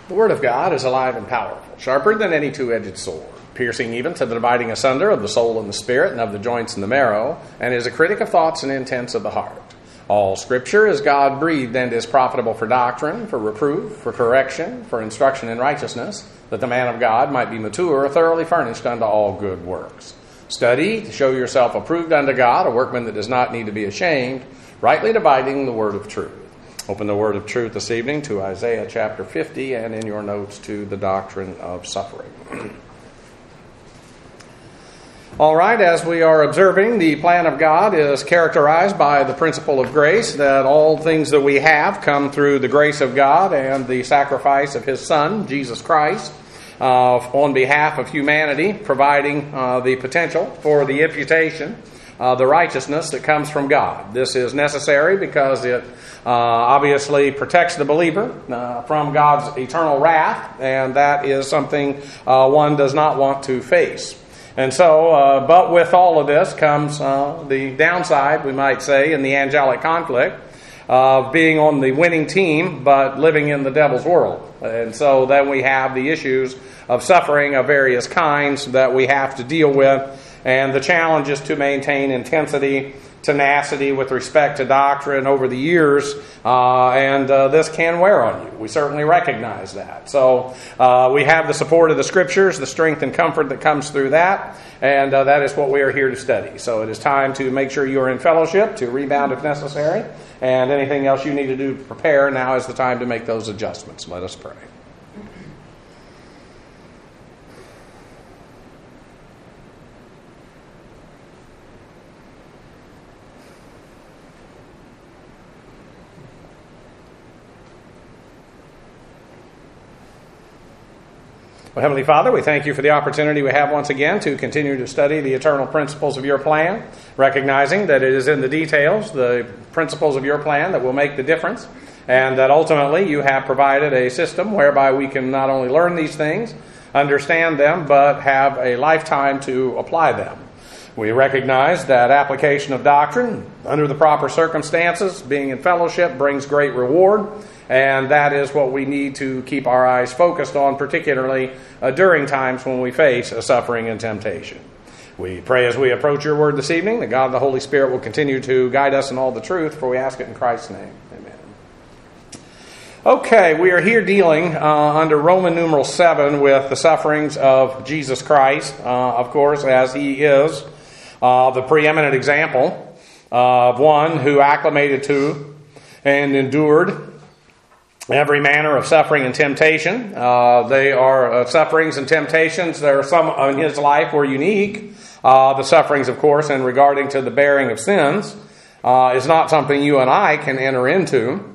The Word of God is alive and powerful, sharper than any two-edged sword, piercing even to the dividing asunder of the soul and the spirit and of the joints and the marrow, and is a critic of thoughts and intents of the heart. All Scripture is God-breathed and is profitable for doctrine, for reproof, for correction, for instruction in righteousness, that the man of God might be mature, thoroughly furnished unto all good works. Study to show yourself approved unto God, a workman that does not need to be ashamed, rightly dividing the word of truth. Open the word of truth this evening to Isaiah chapter 50 and in your notes to the doctrine of suffering. All right, as we are observing, the plan of God is characterized by the principle of grace, that all things that we have come through the grace of God and the sacrifice of His Son, Jesus Christ, on behalf of humanity, providing the potential for the imputation, the righteousness that comes from God. This is necessary because it obviously protects the believer from God's eternal wrath, and that is something one does not want to face. And so, but with all of this comes the downside, we might say, in the angelic conflict of being on the winning team, but living in the devil's world. And so then we have the issues of suffering of various kinds that we have to deal with, and the challenge is to maintain intensity, tenacity with respect to doctrine over the years, and this can wear on you. We certainly recognize that. So we have the support of the Scriptures, the strength and comfort that comes through that, and that is what we are here to study. So it is time to make sure you are in fellowship, to rebound if necessary, and anything else you need to do to prepare, now is the time to make those adjustments. Let us pray. Well, Heavenly Father, we thank you for the opportunity we have once again to continue to study the eternal principles of your plan, recognizing that it is in the details, the principles of your plan, that will make the difference, and that ultimately you have provided a system whereby we can not only learn these things, understand them, but have a lifetime to apply them. We recognize that application of doctrine under the proper circumstances, being in fellowship, brings great reward. And that is what we need to keep our eyes focused on, particularly during times when we face a suffering and temptation. We pray as we approach your word this evening that God and the Holy Spirit will continue to guide us in all the truth, for we ask it in Christ's name. Amen. Okay, we are here dealing under Roman numeral 7 with the sufferings of Jesus Christ, of course, as he is the preeminent example of one who acclimated to and endured every manner of suffering and temptation. They are sufferings and temptations. There are some in his life were unique. The sufferings, of course, in regarding to the bearing of sins, is not something you and I can enter into.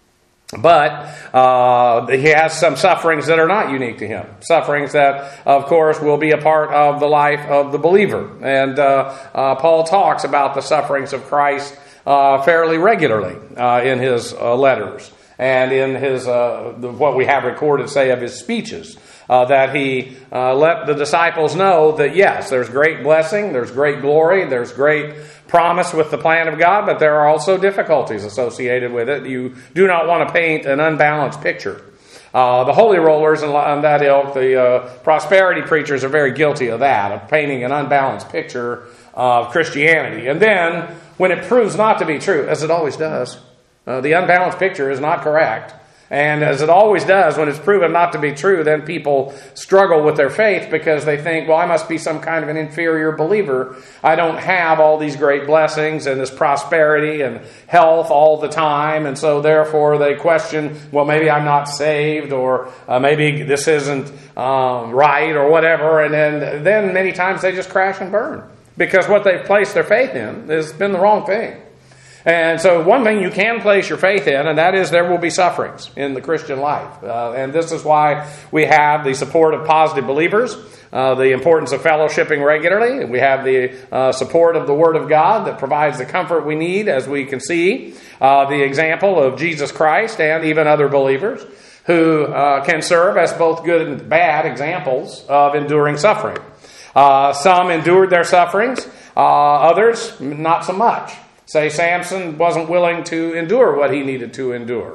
But he has some sufferings that are not unique to him. Sufferings that, of course, will be a part of the life of the believer. And Paul talks about the sufferings of Christ fairly regularly in his letters. And in his what we have recorded, say, of his speeches, that he let the disciples know that, yes, there's great blessing, there's great glory, there's great promise with the plan of God, but there are also difficulties associated with it. You do not want to paint an unbalanced picture. The holy rollers and that ilk, the prosperity preachers, are very guilty of that, of painting an unbalanced picture of Christianity. And then, when it proves not to be true, as it always does, the unbalanced picture is not correct. And as it always does, when it's proven not to be true, then people struggle with their faith because they think, well, I must be some kind of an inferior believer. I don't have all these great blessings and this prosperity and health all the time. And so therefore they question, well, maybe I'm not saved, or maybe this isn't right, or whatever. And then many times they just crash and burn because what they've placed their faith in has been the wrong thing. And so one thing you can place your faith in, and that is there will be sufferings in the Christian life. And this is why we have the support of positive believers, the importance of fellowshipping regularly. We have the support of the Word of God that provides the comfort we need, as we can see, the example of Jesus Christ and even other believers who can serve as both good and bad examples of enduring suffering. Some endured their sufferings, others not so much. Say Samson wasn't willing to endure what he needed to endure.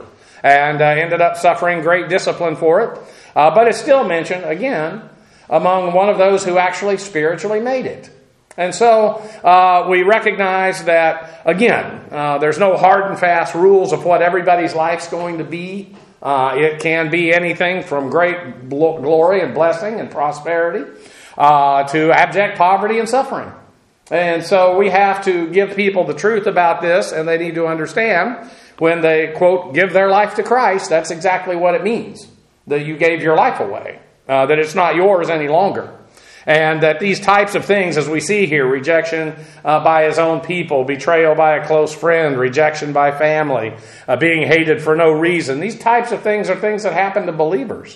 and ended up suffering great discipline for it. But it's still mentioned, again, among one of those who actually spiritually made it. And so we recognize that, again, there's no hard and fast rules of what everybody's life's going to be. It can be anything from great glory and blessing and prosperity to abject poverty and suffering. And so we have to give people the truth about this, and they need to understand when they, quote, give their life to Christ, that's exactly what it means, that you gave your life away, that it's not yours any longer. And that these types of things, as we see here, rejection by his own people, betrayal by a close friend, rejection by family, being hated for no reason, these types of things are things that happen to believers.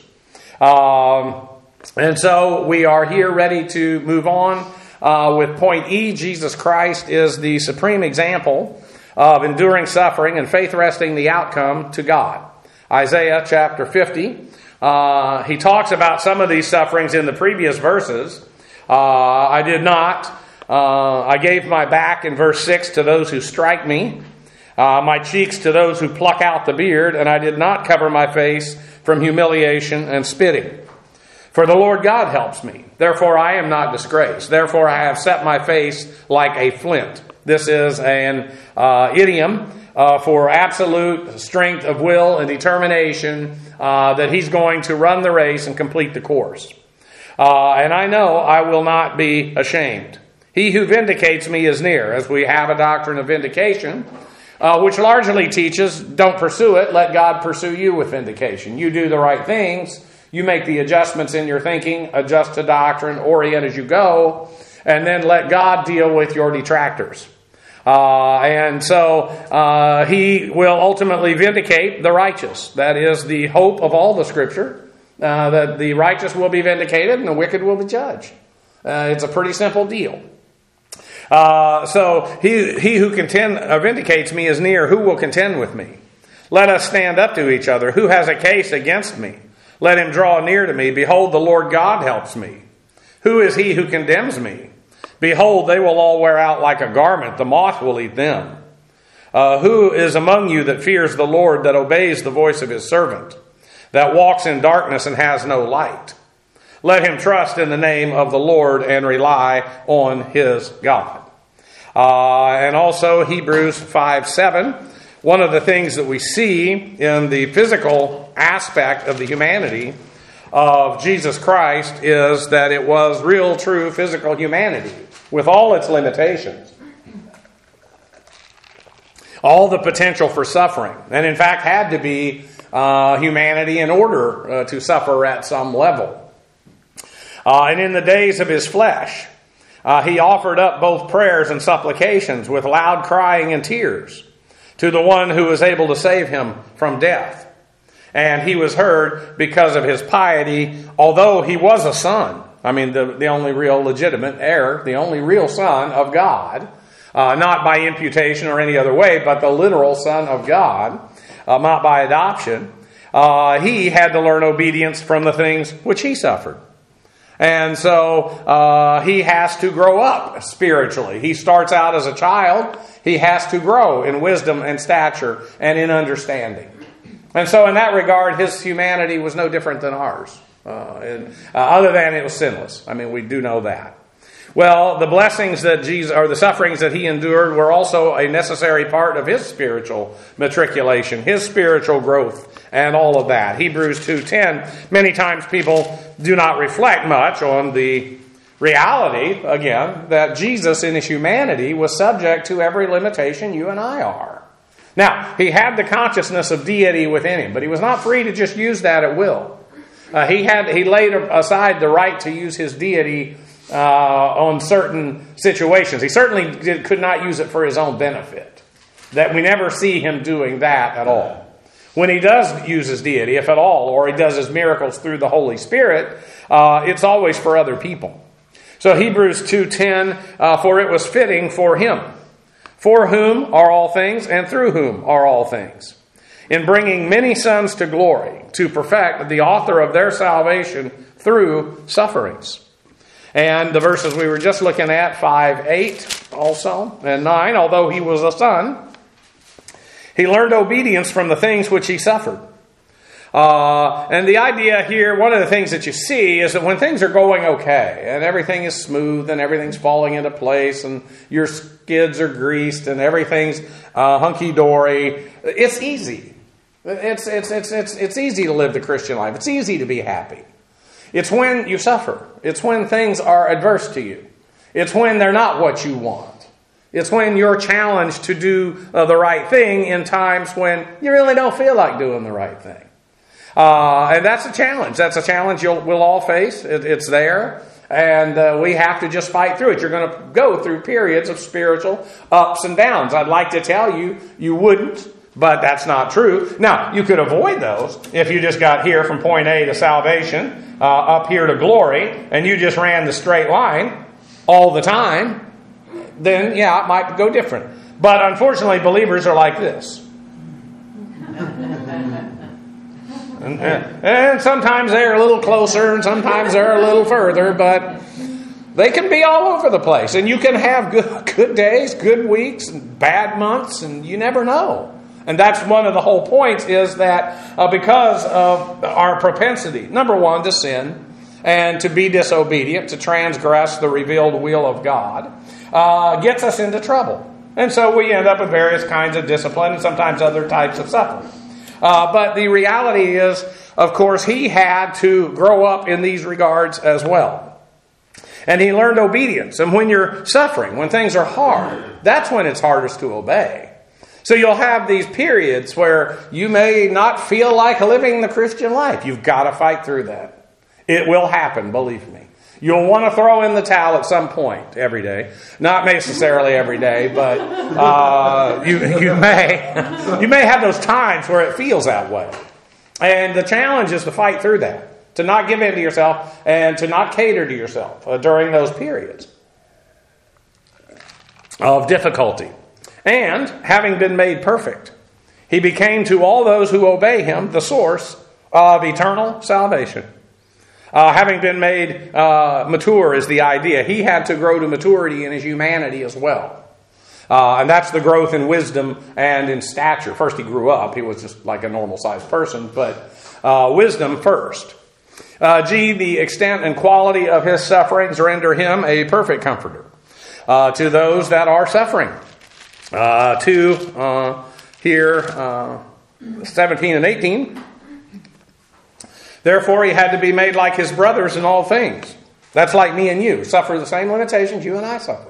And so we are here ready to move on with point E. Jesus Christ is the supreme example of enduring suffering and faith resting the outcome to God. Isaiah chapter 50. He talks about some of these sufferings in the previous verses. I gave my back in verse 6 to those who strike me, my cheeks to those who pluck out the beard, and I did not cover my face from humiliation and spitting. For the Lord God helps me. Therefore I am not disgraced. Therefore I have set my face like a flint. This is an idiom for absolute strength of will and determination that he's going to run the race and complete the course. And I know I will not be ashamed. He who vindicates me is near, as we have a doctrine of vindication, which largely teaches, don't pursue it, let God pursue you with vindication. You do the right things, you make the adjustments in your thinking, adjust to doctrine, orient as you go, and then let God deal with your detractors. And so he will ultimately vindicate the righteous. That is the hope of all the Scripture, that the righteous will be vindicated and the wicked will be judged. It's a pretty simple deal. So he who vindicates me is near. Who will contend with me? Let us stand up to each other. Who has a case against me? Let him draw near to me. Behold, the Lord God helps me. Who is he who condemns me? Behold, they will all wear out like a garment. The moth will eat them. Who is among you that fears the Lord, that obeys the voice of his servant, that walks in darkness and has no light? Let him trust in the name of the Lord and rely on his God. And also Hebrews 5:7. One of the things that we see in the physical aspect of the humanity of Jesus Christ is that it was real, true, physical humanity with all its limitations. All the potential for suffering. And in fact had to be humanity in order to suffer at some level. And in the days of his flesh, he offered up both prayers and supplications with loud crying and tears to the one who was able to save him from death. And he was heard because of his piety, although he was a son. I mean, the only real legitimate heir, the only real son of God, not by imputation or any other way, but the literal son of God, not by adoption. He had to learn obedience from the things which he suffered. And so he has to grow up spiritually. He starts out as a child. He has to grow in wisdom and stature and in understanding. And so in that regard, his humanity was no different than ours. Other than it was sinless. I mean, we do know that. Well, the blessings that Jesus, or the sufferings that he endured, were also a necessary part of his spiritual matriculation, his spiritual growth, and all of that. Hebrews 2:10. Many times people do not reflect much on the reality, again, that Jesus in his humanity was subject to every limitation you and I are. Now, he had the consciousness of deity within him, but he was not free to just use that at will. He laid aside the right to use his deity on certain situations. He certainly could not use it for his own benefit. That we never see him doing that at all. When he does use his deity, if at all, or he does his miracles through the Holy Spirit, it's always for other people. So Hebrews 2:10, for it was fitting for him, for whom are all things, and through whom are all things, in bringing many sons to glory, to perfect the author of their salvation through sufferings. And the verses we were just looking at, 5:8 also, and 9, although he was a son, He learned obedience from the things which he suffered. And the idea here, one of the things that you see is that when things are going okay and everything is smooth and everything's falling into place and your skids are greased and everything's hunky-dory, it's easy. It's easy to live the Christian life. It's easy to be happy. It's when you suffer. It's when things are adverse to you. It's when they're not what you want. It's when you're challenged to do the right thing in times when you really don't feel like doing the right thing. And that's a challenge. That's a challenge we'll all face. It's there. And we have to just fight through it. You're going to go through periods of spiritual ups and downs. I'd like to tell you, you wouldn't, but that's not true. Now, you could avoid those if you just got here from point A to salvation, up here to glory, and you just ran the straight line all the time. Then, yeah, it might go different. But unfortunately, believers are like this. And sometimes they're a little closer and sometimes they're a little further, but they can be all over the place. And you can have good days, good weeks, and bad months, and you never know. And that's one of the whole points is that because of our propensity, number one, to sin and to be disobedient, to transgress the revealed will of God, gets us into trouble. And so we end up with various kinds of discipline and sometimes other types of suffering. But the reality is, of course, he had to grow up in these regards as well. And he learned obedience. And when you're suffering, when things are hard, that's when it's hardest to obey. So you'll have these periods where you may not feel like living the Christian life. You've got to fight through that. It will happen, believe me. You'll want to throw in the towel at some point every day. Not necessarily every day, but you may have those times where it feels that way. And the challenge is to fight through that, to not give in to yourself and to not cater to yourself during those periods of difficulty. And having been made perfect, he became to all those who obey him the source of eternal salvation. Having been made mature is the idea. He had to grow to maturity in his humanity as well. And that's the growth in wisdom and in stature. First he grew up. He was just like a normal-sized person, but wisdom first. The extent and quality of his sufferings render him a perfect comforter to those that are suffering. 17 and 18. Therefore, he had to be made like his brothers in all things. That's like me and you. Suffer the same limitations you and I suffer.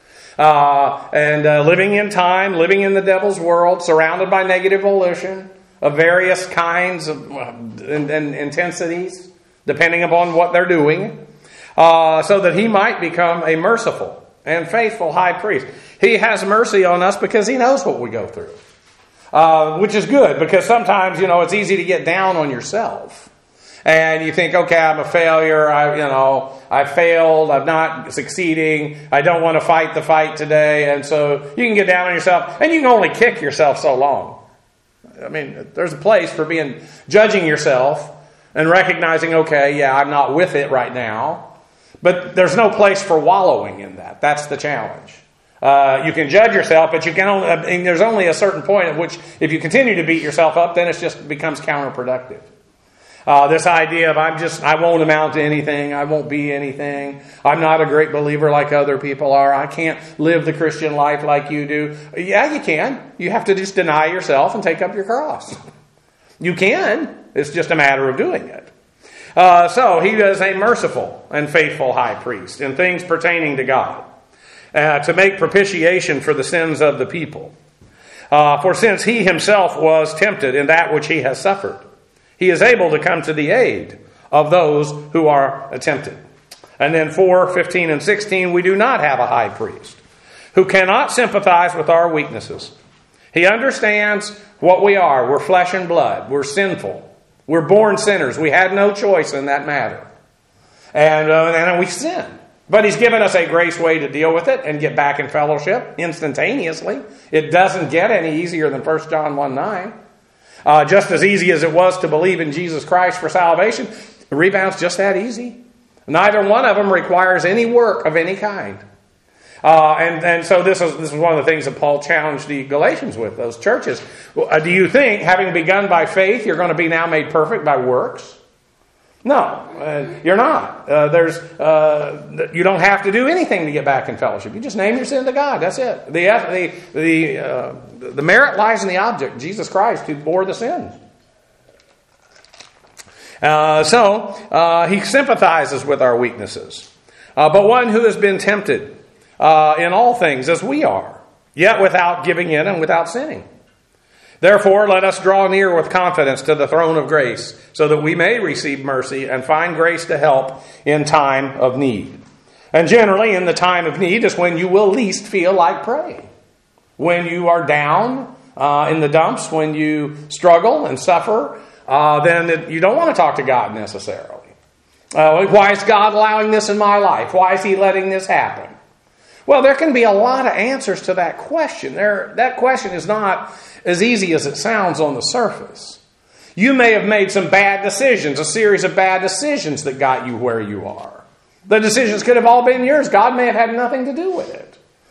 Living in time, living in the devil's world, surrounded by negative volition of various kinds of and intensities, depending upon what they're doing, so that he might become a merciful and faithful high priest. He has mercy on us because he knows what we go through, which is good because sometimes, it's easy to get down on yourself. And you think, okay, I'm a failure. I failed. I'm not succeeding. I don't want to fight the fight today. And so you can get down on yourself, and you can only kick yourself so long. I mean, there's a place for judging yourself and recognizing, okay, yeah, I'm not with it right now. But there's no place for wallowing in that. That's the challenge. You can judge yourself, but there's only a certain point at which, if you continue to beat yourself up, then it just becomes counterproductive. This idea of I won't amount to anything, I won't be anything, I'm not a great believer like other people are, I can't live the Christian life like you do. Yeah, you can. You have to just deny yourself and take up your cross. You can. It's just a matter of doing it. So he is a merciful and faithful high priest in things pertaining to God, to make propitiation for the sins of the people. For since he himself was tempted in that which he has suffered, he is able to come to the aid of those who are tempted. And then 4, 15, and 16, we do not have a high priest who cannot sympathize with our weaknesses. He understands what we are. We're flesh and blood. We're sinful. We're born sinners. We had no choice in that matter. And we sin. But he's given us a grace way to deal with it and get back in fellowship instantaneously. It doesn't get any easier than 1 John 1:9. Just as easy as it was to believe in Jesus Christ for salvation, the rebound's just that easy. Neither one of them requires any work of any kind. And so this is one of the things that Paul challenged the Galatians with, those churches. Do you think, having begun by faith, you're going to be now made perfect by works? No, you're not. You don't have to do anything to get back in fellowship. You just name your sin to God. That's it. The merit lies in the object, Jesus Christ, who bore the sin. So he sympathizes with our weaknesses. But one who has been tempted in all things as we are, yet without giving in and without sinning. Therefore, let us draw near with confidence to the throne of grace, so that we may receive mercy and find grace to help in time of need. And generally, in the time of need is when you will least feel like praying. When you are down in the dumps, when you struggle and suffer, then you don't want to talk to God necessarily. Why is God allowing this in my life? Why is He letting this happen? Well, there can be a lot of answers to that question. That question is not as easy as it sounds on the surface. You may have made some bad decisions, a series of bad decisions that got you where you are. The decisions could have all been yours. God may have had nothing to do with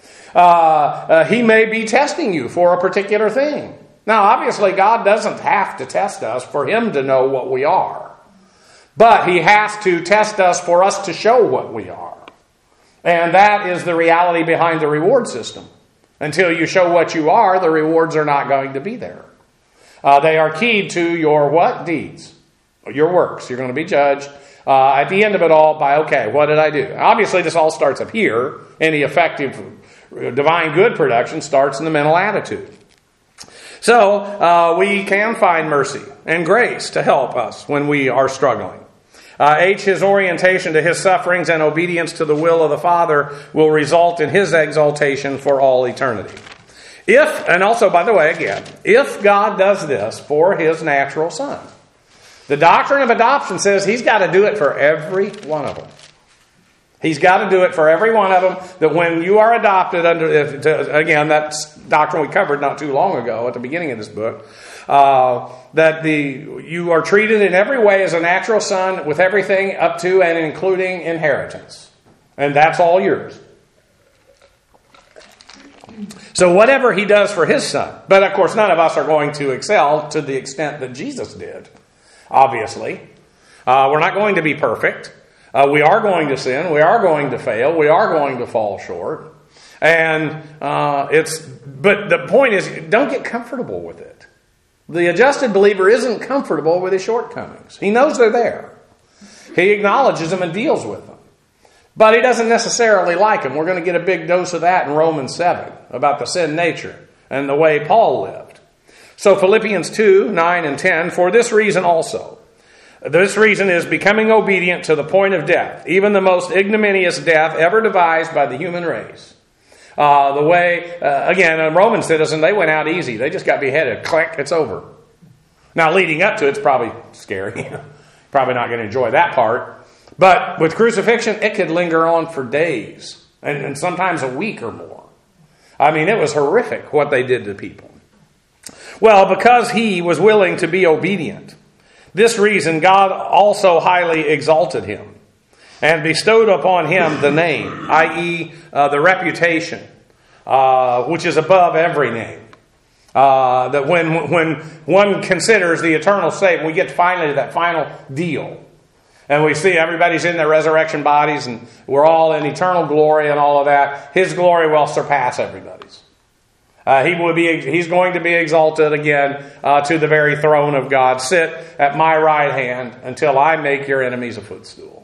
it. He may be testing you for a particular thing. Now, obviously, God doesn't have to test us for Him to know what we are. But He has to test us for us to show what we are. And that is the reality behind the reward system. Until you show what you are, the rewards are not going to be there. They are keyed to your what? Deeds. Your works. You're going to be judged at the end of it all by, okay, what did I do? Obviously, this all starts up here. Any effective divine good production starts in the mental attitude. So, we can find mercy and grace to help us when we are struggling. His orientation to His sufferings and obedience to the will of the Father will result in His exaltation for all eternity. And also, by the way, again, if God does this for His natural Son, the doctrine of adoption says He's got to do it for every one of them. He's got to do it for every one of them, that when you are adopted again, that's doctrine we covered not too long ago at the beginning of this book, that you are treated in every way as a natural son with everything up to and including inheritance. And that's all yours. So whatever He does for His Son. But of course, none of us are going to excel to the extent that Jesus did, obviously. We're not going to be perfect. We are going to sin. We are going to fail. We are going to fall short. And but the point is, don't get comfortable with it. The adjusted believer isn't comfortable with his shortcomings. He knows they're there. He acknowledges them and deals with them. But he doesn't necessarily like them. We're going to get a big dose of that in Romans 7 about the sin nature and the way Paul lived. So Philippians 2, 9 and 10, for this reason also. This reason is becoming obedient to the point of death, even the most ignominious death ever devised by the human race. The way, again, a Roman citizen, they went out easy. They just got beheaded. Click, it's over. Now, leading up to it's probably scary. Probably not going to enjoy that part. But with crucifixion, it could linger on for days and sometimes a week or more. I mean, it was horrific what they did to people. Well, because He was willing to be obedient, this reason God also highly exalted Him and bestowed upon Him the name, i.e. The reputation, which is above every name. That when one considers the eternal state, we get finally to that final deal. And we see everybody's in their resurrection bodies and we're all in eternal glory and all of that. His glory will surpass everybody's. He's going to be exalted again to the very throne of God. Sit at my right hand until I make your enemies a footstool.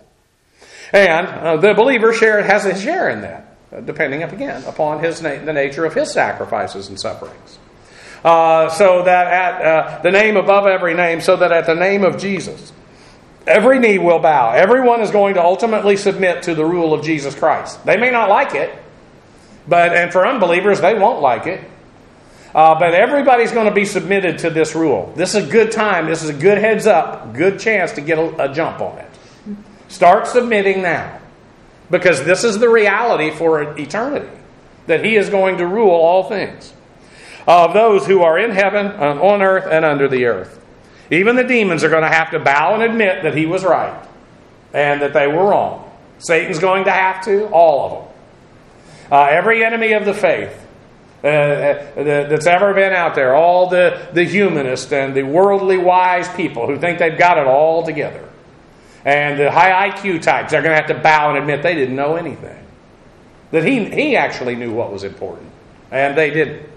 And the believer has a share in that, depending again upon the nature of his sacrifices and sufferings. So that at the name above every name, so that at the name of Jesus, every knee will bow. Everyone is going to ultimately submit to the rule of Jesus Christ. They may not like it, and for unbelievers, they won't like it. But everybody's going to be submitted to this rule. This is a good time. This is a good heads up, good chance to get a jump on it. Start submitting now. Because this is the reality for eternity. That He is going to rule all things. Of those who are in heaven, on earth, and under the earth. Even the demons are going to have to bow and admit that He was right. And that they were wrong. Satan's going to have to. All of them. Every enemy of the faith that's ever been out there, all the humanists and the worldly wise people who think they've got it all together, and the high IQ types are going to have to bow and admit they didn't know anything. That he actually knew what was important, and they didn't.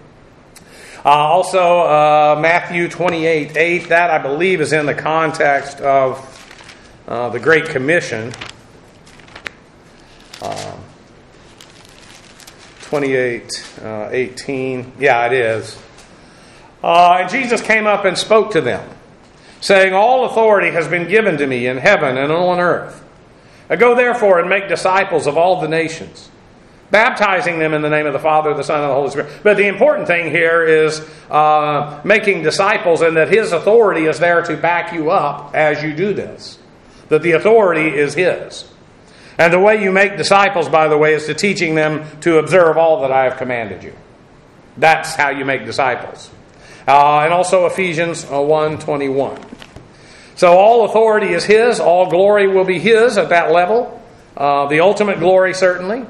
Also, Matthew 28:8, that I believe is in the context of the Great Commission. 28:18, yeah, it is. And Jesus came up and spoke to them, saying, "All authority has been given to me in heaven and on earth. Go therefore and make disciples of all the nations, baptizing them in the name of the Father, the Son, and the Holy Spirit." But the important thing here is making disciples, and that His authority is there to back you up as you do this. That the authority is His. And the way you make disciples, by the way, is to teaching them to observe all that I have commanded you. That's how you make disciples. And also Ephesians 1:21. So all authority is His. All glory will be His at that level. The ultimate glory, certainly.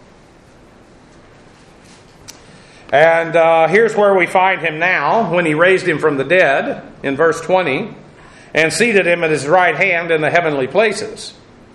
And here's where we find Him now, when He raised Him from the dead, in verse 20, and seated Him at His right hand in the heavenly places.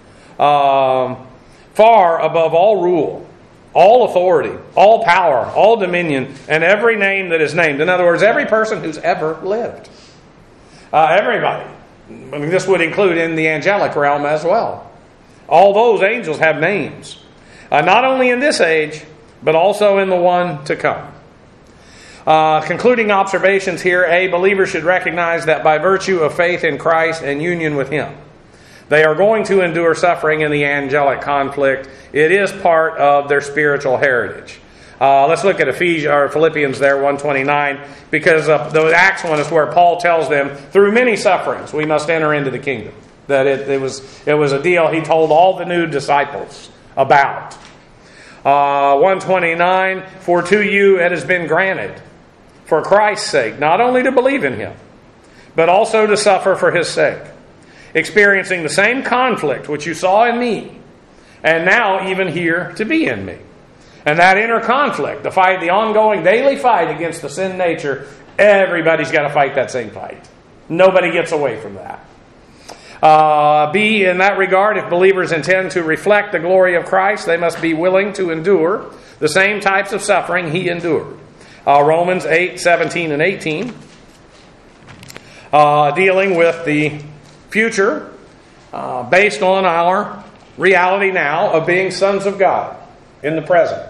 Far above all rule, all authority, all power, all dominion, and every name that is named. In other words, every person who's ever lived. Everybody. I mean, this would include in the angelic realm as well. All those angels have names. Not only in this age, but also in the one to come. Concluding observations here. A, believers should recognize that by virtue of faith in Christ and union with Him, they are going to endure suffering in the angelic conflict. It is part of their spiritual heritage. Let's look at Philippians there, 1:29, because the Acts one is where Paul tells them, through many sufferings we must enter into the kingdom. That it was a deal he told all the new disciples about. 1:29, for to you it has been granted, for Christ's sake, not only to believe in Him, but also to suffer for His sake, experiencing the same conflict which you saw in me, and now even here to be in me. And that inner conflict, the fight, the ongoing daily fight against the sin nature, everybody's got to fight that same fight. Nobody gets away from that. B, in that regard, if believers intend to reflect the glory of Christ, they must be willing to endure the same types of suffering He endured. Romans 8:17 and 18, dealing with the future based on our reality now of being sons of God in the present.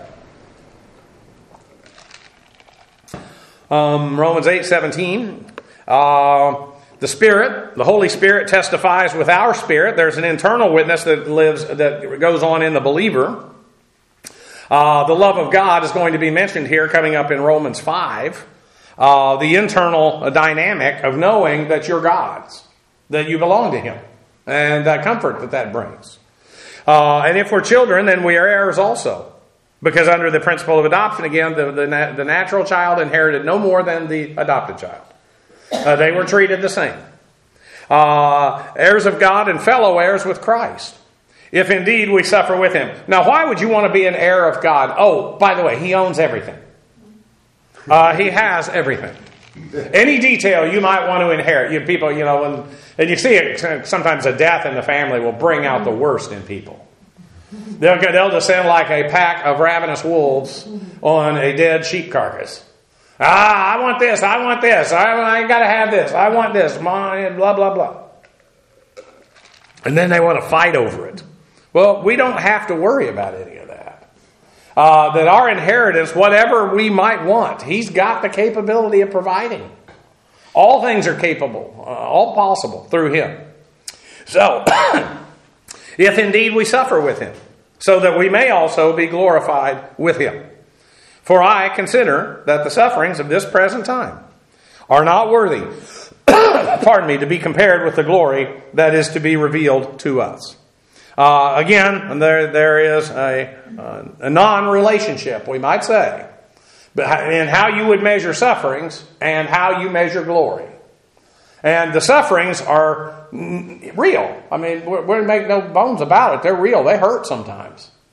Romans 8:17, the Spirit, the Holy Spirit testifies with our spirit. There's an internal witness that goes on in the believer. The love of God is going to be mentioned here, coming up in Romans 5. The internal dynamic of knowing that you're God's, that you belong to Him, and that comfort that brings. And if we're children, then we are heirs also. Because under the principle of adoption, again, the natural child inherited no more than the adopted child. They were treated the same. Heirs of God and fellow heirs with Christ, if indeed we suffer with Him. Now, why would you want to be an heir of God? Oh, by the way, He owns everything. He has everything. Any detail you might want to inherit. And you see it sometimes, a death in the family will bring out the worst in people. They'll descend like a pack of ravenous wolves on a dead sheep carcass. I want this. I want this. I got to have this. I want this. Blah, blah, blah. And then they want to fight over it. Well, we don't have to worry about any of that. That our inheritance, whatever we might want, He's got the capability of providing. All things are capable, all possible through Him. So, if indeed we suffer with Him, so that we may also be glorified with Him. For I consider that the sufferings of this present time are not worthy, to be compared with the glory that is to be revealed to us. Again, there is a non-relationship, we might say, in how you would measure sufferings and how you measure glory. And the sufferings are real. I mean, we're going to make no bones about it. They're real. They hurt sometimes.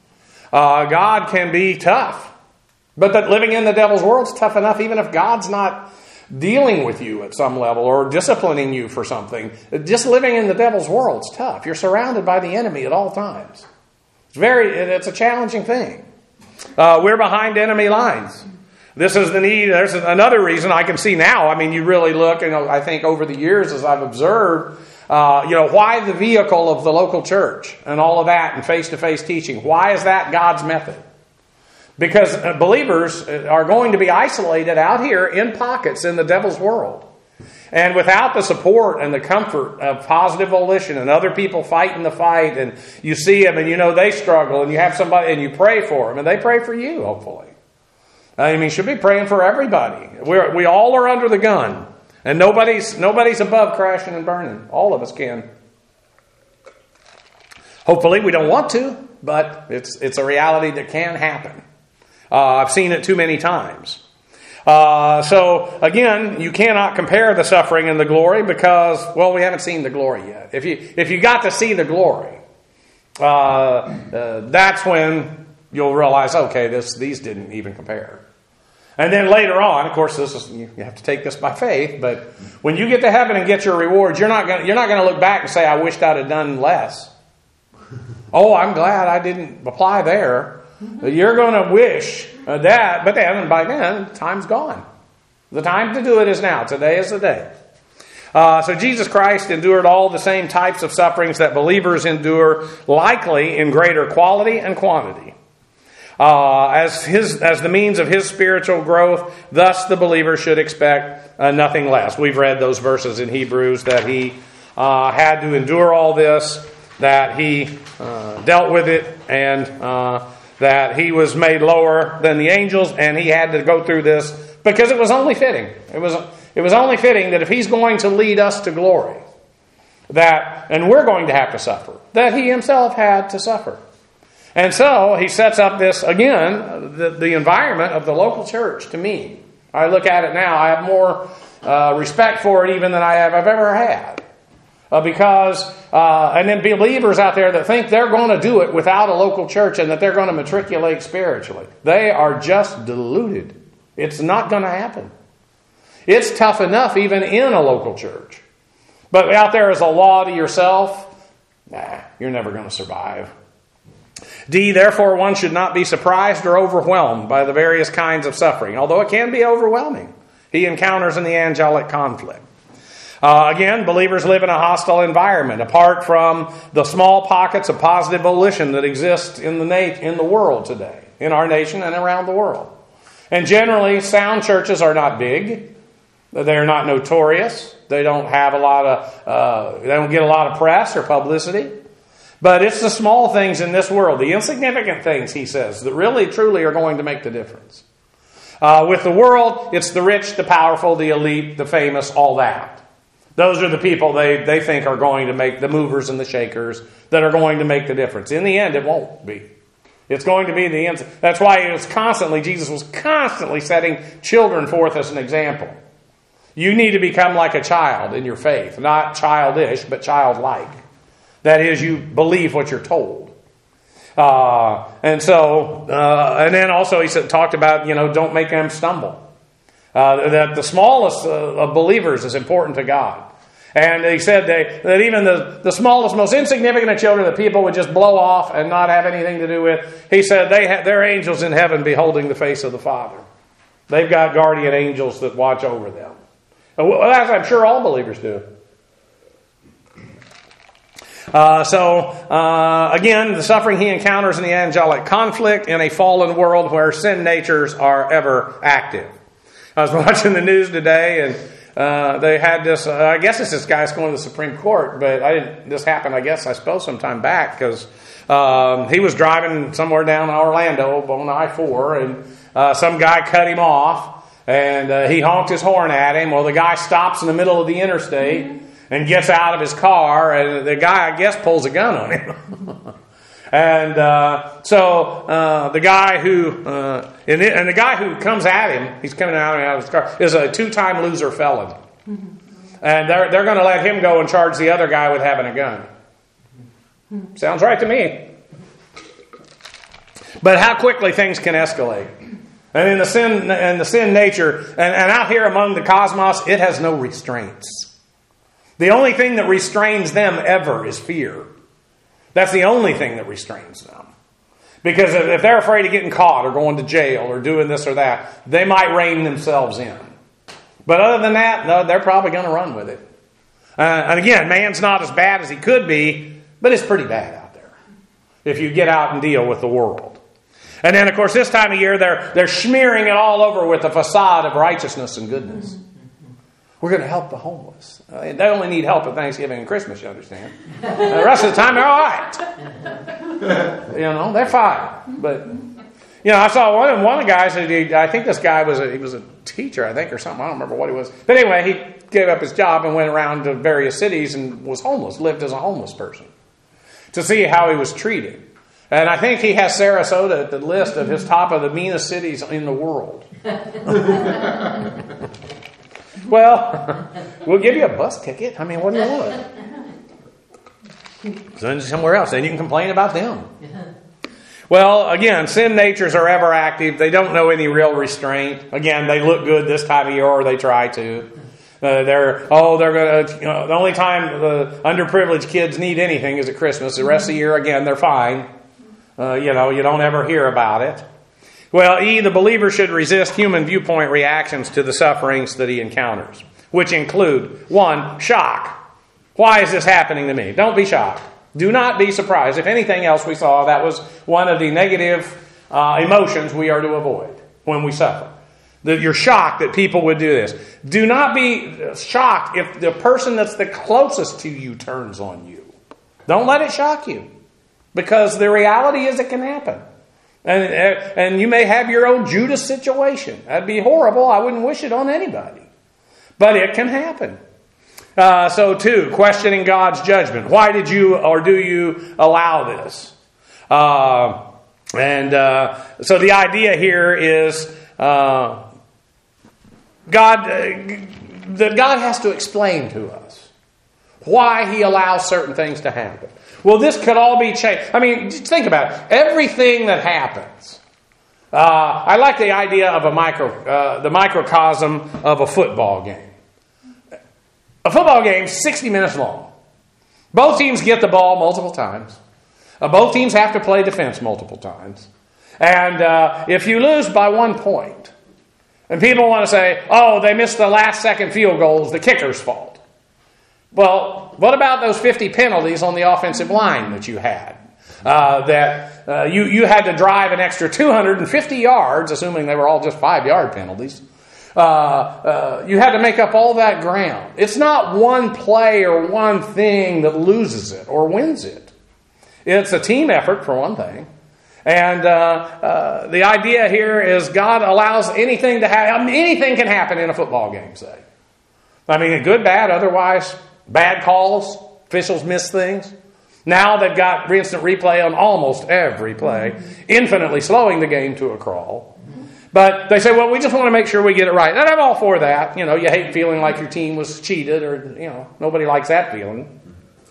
God can be tough. But that living in the devil's world is tough enough even if God's not dealing with you at some level or disciplining you for something. Just living in the devil's world is tough. You're surrounded by the enemy at all times. It's a challenging thing. We're behind enemy lines. This is the need. There's another reason I can see now. I mean, you really look, and I think over the years as I've observed, why the vehicle of the local church and all of that and face-to-face teaching? Why is that God's method? Because believers are going to be isolated out here in pockets in the devil's world. And without the support and the comfort of positive volition and other people fighting the fight, and you see them and you know they struggle, and you have somebody and you pray for them, and they pray for you, hopefully. I mean, you should be praying for everybody. We all are under the gun. And nobody's above crashing and burning. All of us can. Hopefully we don't want to, but it's a reality that can happen. I've seen it too many times. So again, you cannot compare the suffering and the glory because, well, we haven't seen the glory yet. If you got to see the glory, that's when you'll realize, okay, these didn't even compare. And then later on, of course, you have to take this by faith. But when you get to heaven and get your rewards, you're not going to look back and say, "I wished I'd have done less." Oh, I'm glad I didn't apply there. You're going to wish that, but then by then, time's gone. The time to do it is now. Today is the day. So Jesus Christ endured all the same types of sufferings that believers endure, likely in greater quality and quantity. As the means of his spiritual growth, thus the believer should expect nothing less. We've read those verses in Hebrews that he had to endure all this, that he dealt with it, and that he was made lower than the angels, and he had to go through this because it was only fitting. It was only fitting that if he's going to lead us to glory, and we're going to have to suffer, that he himself had to suffer. And so he sets up this, again, the environment of the local church to me. I look at it now, I have more respect for it even than I've ever had. And then believers out there that think they're going to do it without a local church and that they're going to matriculate spiritually. They are just deluded. It's not going to happen. It's tough enough even in a local church. But out there as a law to yourself, you're never going to survive. D, therefore one should not be surprised or overwhelmed by the various kinds of suffering, although it can be overwhelming. He encounters in the angelic conflict. Again, believers live in a hostile environment, apart from the small pockets of positive volition that exist in the world today, in our nation and around the world. And generally, sound churches are not big. They're not notorious. They don't have they don't get a lot of press or publicity. But it's the small things in this world, the insignificant things, he says, that really, truly are going to make the difference. With the world, it's the rich, the powerful, the elite, the famous, all that. Those are the people they think are going to make the movers and the shakers that are going to make the difference. In the end, it won't be. It's going to be the end. That's why Jesus was constantly setting children forth as an example. You need to become like a child in your faith. Not childish, but childlike. That is, you believe what you're told. And then also he talked about, don't make them stumble. That the smallest of believers is important to God. And he said that even the smallest, most insignificant of children that people would just blow off and not have anything to do with, he said they're angels in heaven beholding the face of the Father. They've got guardian angels that watch over them. As I'm sure all believers do. Again, the suffering he encounters in the angelic conflict in a fallen world where sin natures are ever active. I was watching the news today, and they had this. I guess it's this guy's going to the Supreme Court, but this happened, I suppose, some time back because he was driving somewhere down Orlando on I-4, and some guy cut him off, and he honked his horn at him. Well, the guy stops in the middle of the interstate and gets out of his car, and the guy, I guess, pulls a gun on him. And the guy who comes at him, he's coming out of his car, is a 2-time loser felon. And they're going to let him go and charge the other guy with having a gun. Sounds right to me. But how quickly things can escalate. And in the sin nature, and out here among the cosmos, it has no restraints. The only thing that restrains them ever is fear. That's the only thing that restrains them. Because if they're afraid of getting caught or going to jail or doing this or that, they might rein themselves in. But other than that, no, they're probably going to run with it. And again, man's not as bad as he could be, but it's pretty bad out there if you get out and deal with the world. And then, of course, this time of year, they're smearing it all over with the facade of righteousness and goodness. We're going to help the homeless. They only need help at Thanksgiving and Christmas, you understand. The rest of the time, they're all right. They're fine. But, I saw one of the guys, I think this guy was a teacher, I think, or something. I don't remember what he was. But anyway, he gave up his job and went around to various cities and was homeless, lived as a homeless person, to see how he was treated. And I think he has Sarasota at the list of his top of the meanest cities in the world. Well, we'll give you a bus ticket. I mean, what do you want? Send you somewhere else. Then you can complain about them. Well, again, sin natures are ever active. They don't know any real restraint. Again, they look good this time of year, or they try to. They're going to. The only time the underprivileged kids need anything is at Christmas. The rest of the year, again, they're fine. You don't ever hear about it. Well, the believer should resist human viewpoint reactions to the sufferings that he encounters, which include, 1, shock. Why is this happening to me? Don't be shocked. Do not be surprised. If anything else we saw, that was one of the negative emotions we are to avoid when we suffer. That you're shocked that people would do this. Do not be shocked if the person that's the closest to you turns on you. Don't let it shock you. Because the reality is it can happen. And you may have your own Judas situation. That'd be horrible. I wouldn't wish it on anybody. But it can happen. So 2, questioning God's judgment. Why did you or do you allow this? So the idea here is that God has to explain to us why He allows certain things to happen. Well, this could all be changed. I mean, just think about it. Everything that happens. I like the idea of the microcosm of a football game. A football game is 60 minutes long. Both teams get the ball multiple times. Both teams have to play defense multiple times. And if you lose by 1 point, and people want to say, oh, they missed the last second field goals, the kicker's fault. Well, what about those 50 penalties on the offensive line that you had? You had to drive an extra 250 yards, assuming they were all just 5-yard penalties. You had to make up all that ground. It's not one play or one thing that loses it or wins it. It's a team effort, for one thing. And the idea here is God allows anything to happen. Anything can happen in a football game, say. I mean, good, bad, otherwise. Bad calls, officials miss things. Now they've got instant replay on almost every play, infinitely slowing the game to a crawl. But they say, well, we just want to make sure we get it right. And I'm all for that. You hate feeling like your team was cheated or, nobody likes that feeling.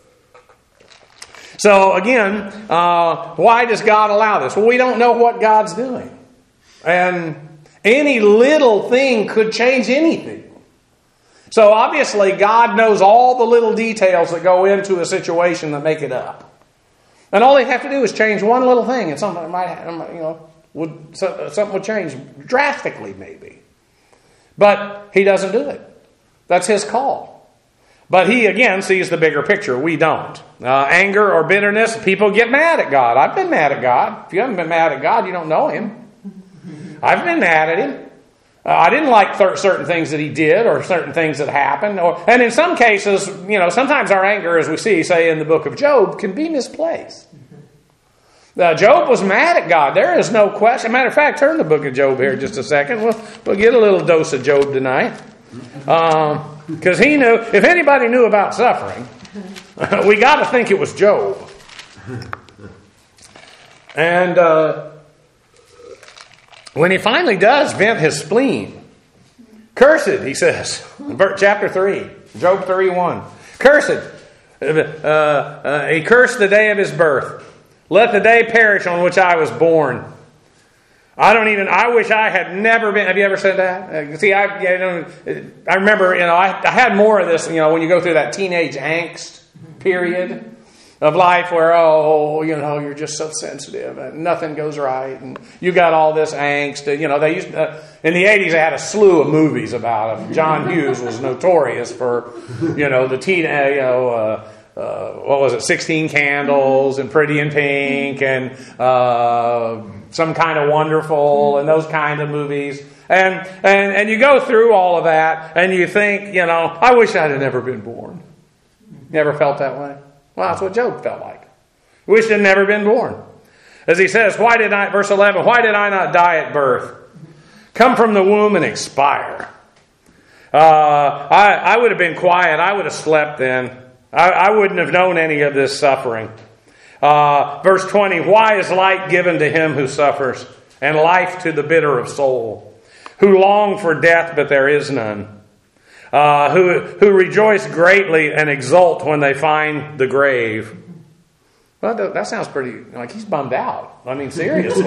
So again, why does God allow this? Well, we don't know what God's doing. And any little thing could change anything. So obviously God knows all the little details that go into a situation that make it up. And all they have to do is change one little thing and something would change drastically maybe. But He doesn't do it. That's His call. But He again sees the bigger picture. We don't. Anger or bitterness, people get mad at God. I've been mad at God. If you haven't been mad at God, you don't know Him. I've been mad at Him. I didn't like certain things that He did or certain things that happened. And in some cases, sometimes our anger, as we see, say in the book of Job, can be misplaced. Job was mad at God. There is no question. Matter of fact, turn the book of Job here just a second. We'll get a little dose of Job tonight. Because he knew, if anybody knew about suffering, we got to think it was Job. And when he finally does vent his spleen, cursed, he says, chapter 3, Job 3:1. Cursed, he cursed the day of his birth. Let the day perish on which I was born. I wish I had never been. Have you ever said that? See, I remember, I had more of this, when you go through that teenage angst period of life where, you're just so sensitive and nothing goes right and you got all this angst. They used in the 80s they had a slew of movies about it. John Hughes was notorious for, the teen, what was it, 16 Candles and Pretty in Pink and Some Kind of Wonderful and those kind of movies. And you go through all of that and you think, I wish I'd have never been born. You ever felt that way? Well, that's what Job felt like. Wished he'd never been born. As he says, verse 11, why did I not die at birth? Come from the womb and expire. I would have been quiet. I would have slept then. I wouldn't have known any of this suffering. Verse 20, why is light given to him who suffers, and life to the bitter of soul, who long for death, but there is none, who rejoice greatly and exult when they find the grave. Well, that sounds pretty, like he's bummed out. I mean, seriously.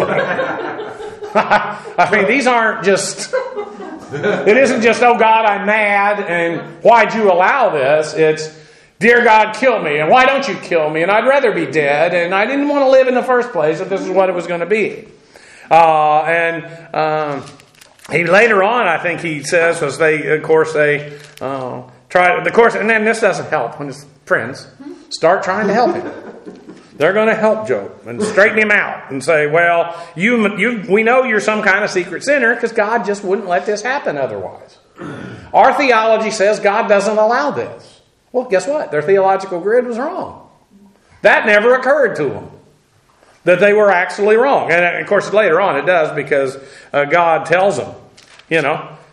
These aren't just, it isn't just, oh God, I'm mad, and why'd you allow this? It's, dear God, kill me, and why don't you kill me? And I'd rather be dead, and I didn't want to live in the first place if this is what it was going to be. He later on, I think he says, as they try, and then this doesn't help when his friends start trying to help him. They're going to help Job and straighten him out and say, well, we know you're some kind of secret sinner because God just wouldn't let this happen otherwise. Our theology says God doesn't allow this. Well, guess what? Their theological grid was wrong. That never occurred to them, that they were actually wrong. And of course, later on it does, because God tells them, you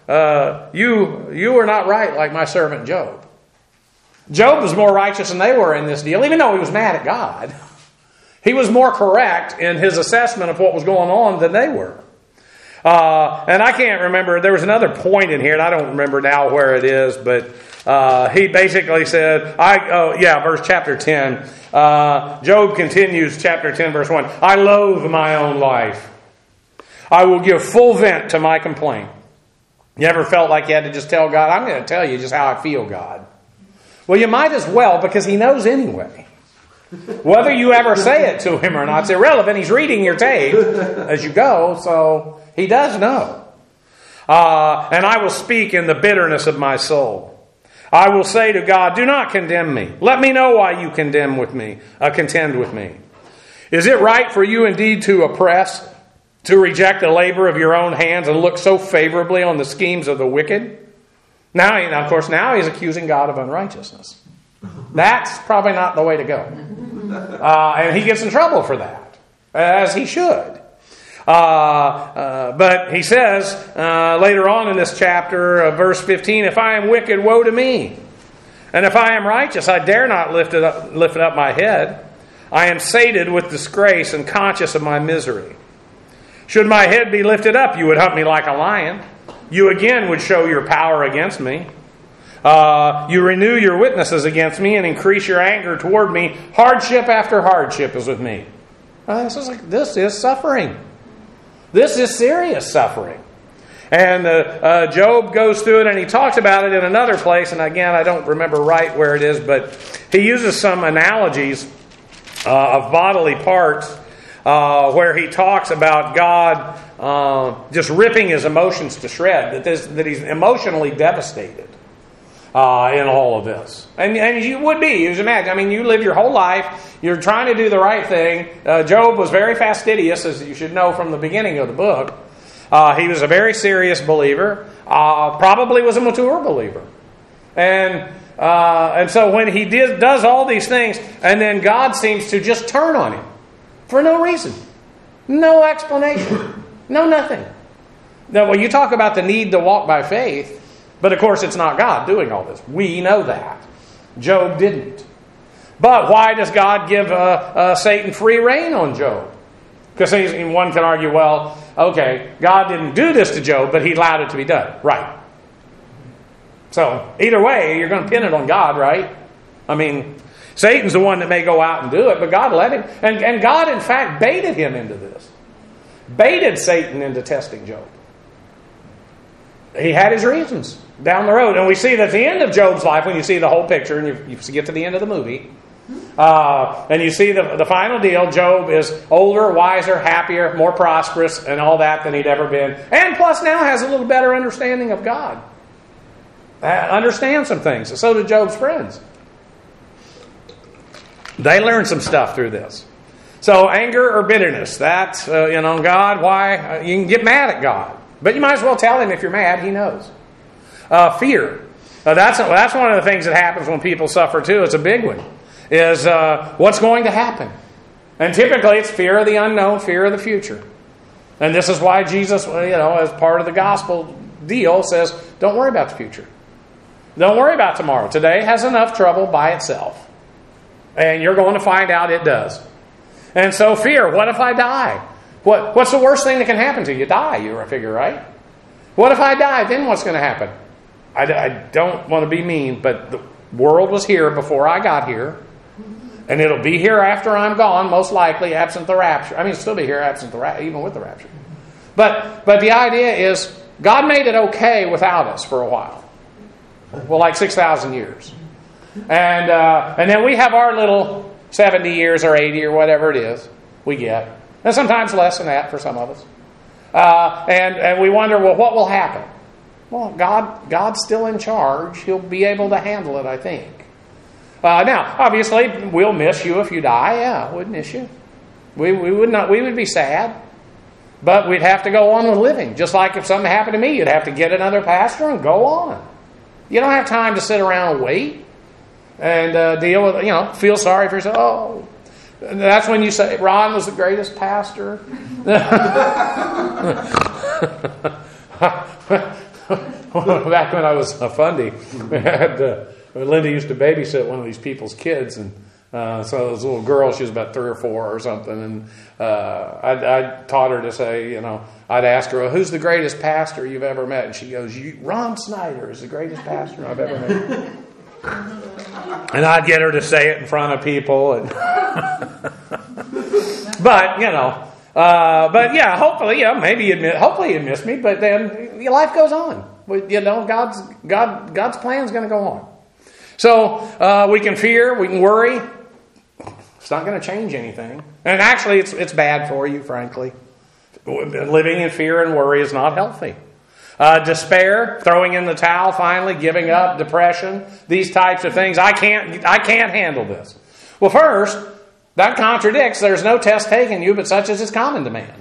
are not right like my servant Job. Job was more righteous than they were in this deal, even though he was mad at God. He was more correct in his assessment of what was going on than they were. And I can't remember, there was another point in here, and I don't remember now where it is, but he basically said, verse chapter 10. Job continues, chapter 10, verse 1. I loathe my own life. I will give full vent to my complaint. You ever felt like you had to just tell God, I'm going to tell you just how I feel, God? Well, you might as well, because he knows anyway. Whether you ever say it to him or not, it's irrelevant. He's reading your tape as you go, so he does know. And I will speak in the bitterness of my soul. I will say to God, do not condemn me. Let me know why you contend with me. Is it right for you indeed to oppress, to reject the labor of your own hands and look so favorably on the schemes of the wicked? Now he's accusing God of unrighteousness. That's probably not the way to go. And he gets in trouble for that, as he should. But he says later on in this chapter, verse 15, if I am wicked, woe to me. And if I am righteous, I dare not lift up my head. I am sated with disgrace and conscious of my misery. Should my head be lifted up, you would hunt me like a lion. You again would show your power against me. You renew your witnesses against me and increase your anger toward me. Hardship after hardship is with me. This is suffering. This is serious suffering. And Job goes through it, and he talks about it in another place. And again, I don't remember right where it is, but he uses some analogies of bodily parts where he talks about God just ripping his emotions to shred, that he's emotionally devastated in all of this. And you would be. You imagine, you live your whole life, you're trying to do the right thing. Job was very fastidious, as you should know from the beginning of the book. He was a very serious believer, probably was a mature believer. And so when he does all these things, and then God seems to just turn on him for no reason, no explanation, no nothing. Now, you talk about the need to walk by faith, but of course it's not God doing all this. We know that. Job didn't. But why does God give Satan free rein on Job? Because one can argue, well, okay, God didn't do this to Job, but he allowed it to be done. Right. So either way, you're going to pin it on God, right? Satan's the one that may go out and do it, but God let him. And God, in fact, baited him into this. baited Satan into testing Job. He had his reasons down the road. And we see that at the end of Job's life, when you see the whole picture, and you get to the end of the movie, and you see the final deal, Job is older, wiser, happier, more prosperous, and all that than he'd ever been. And plus now has a little better understanding of God. Understands some things. And so did Job's friends. They learned some stuff through this. So anger or bitterness, that, God, why? You can get mad at God. But you might as well tell him if you're mad, he knows. Fear. That's one of the things that happens when people suffer too. It's a big one. Is what's going to happen. And typically it's fear of the unknown, fear of the future. And this is why Jesus, as part of the gospel deal, says, don't worry about the future. Don't worry about tomorrow. Today has enough trouble by itself. And you're going to find out it does. And so fear, what if I die? What's the worst thing that can happen to you? Die, you figure, right? What if I die? Then what's going to happen? I don't want to be mean, but the world was here before I got here. And it'll be here after I'm gone, most likely, absent the rapture. I mean, it'll still be here absent the rapture, even with the rapture. But the idea is, God made it okay without us for a while. Well, like 6,000 years. And then we have our little 70 years or 80 or whatever it is we get. And sometimes less than that for some of us. And we wonder, well, what will happen? Well, God's still in charge. He'll be able to handle it, I think. Now, obviously, we'll miss you if you die. Yeah, we'd miss you. We would be sad. But we'd have to go on with living. Just like if something happened to me, you'd have to get another pastor and go on. You don't have time to sit around and wait and deal with, feel sorry for yourself. Oh, and that's when you say, Ron was the greatest pastor. Back when I was a fundy, we had Linda used to babysit one of these people's kids, and so this little girl, she was about 3 or 4 or something, and I taught her to say, I'd ask her, well, who's the greatest pastor you've ever met? And she goes, Ron Snyder is the greatest pastor I've ever met. And I'd get her to say it in front of people. And but yeah, hopefully, hopefully you'd miss me, but then your life goes on. God's plan is going to go on. So we can fear, we can worry. It's not going to change anything. And actually, it's bad for you, frankly. Living in fear and worry is not healthy. Despair, throwing in the towel, finally, giving up, depression, these types of things. I can't handle this. Well, first, that contradicts, there's no test taken you, but such as is common to man.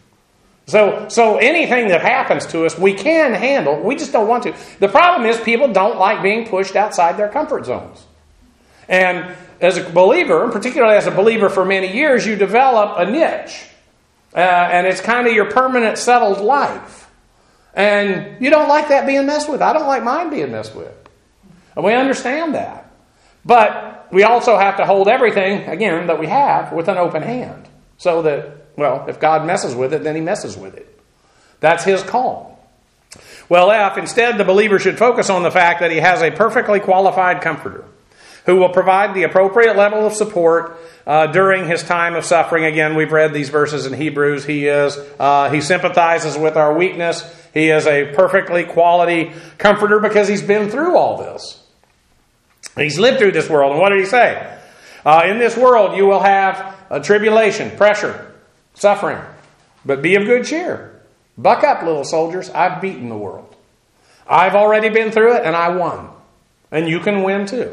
So anything that happens to us, we can handle. We just don't want to. The problem is people don't like being pushed outside their comfort zones. And as a believer, and particularly as a believer for many years, you develop a niche. And it's kind of your permanent settled life. And you don't like that being messed with. I don't like mine being messed with. And we understand that. But we also have to hold everything, again, that we have with an open hand. So that, if God messes with it, then He messes with it. That's His call. Well, instead the believer should focus on the fact that he has a perfectly qualified comforter who will provide the appropriate level of support during his time of suffering. Again, we've read these verses in Hebrews. He sympathizes with our weakness. He is a perfectly quality comforter because he's been through all this. He's lived through this world. And what did he say? In this world you will have tribulation, pressure, suffering. But be of good cheer. Buck up, little soldiers. I've beaten the world. I've already been through it and I won. And you can win too.